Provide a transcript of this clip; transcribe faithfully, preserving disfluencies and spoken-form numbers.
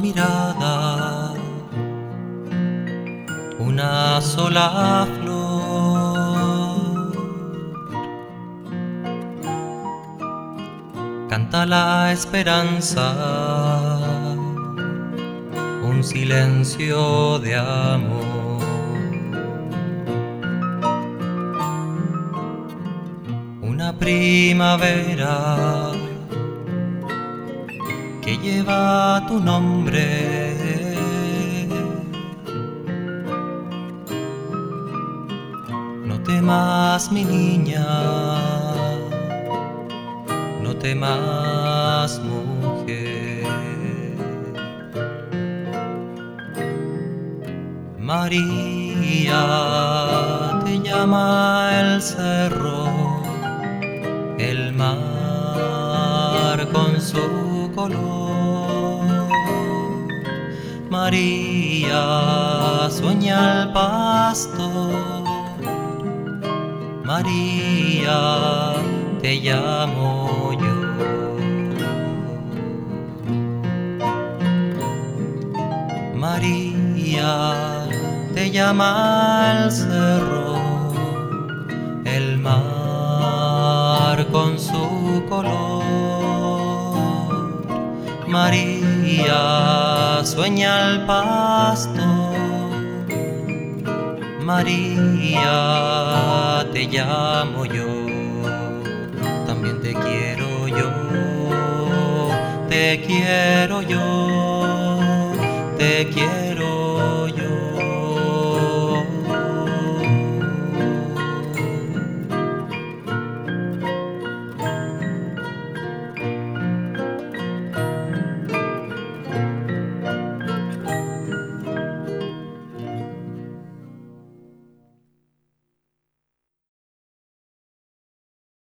mirada, una sola flor, canta la esperanza, un silencio de amor, una primavera que lleva tu nombre. No temas, mi niña, no temas, mujer. María te llama el cerro, el mar con su color. María sueña el pasto, María te llamo yo. María te llama el cerro, el mar con su color. María sueña el pasto, María te llamo yo. También te quiero yo, te quiero yo, te quiero.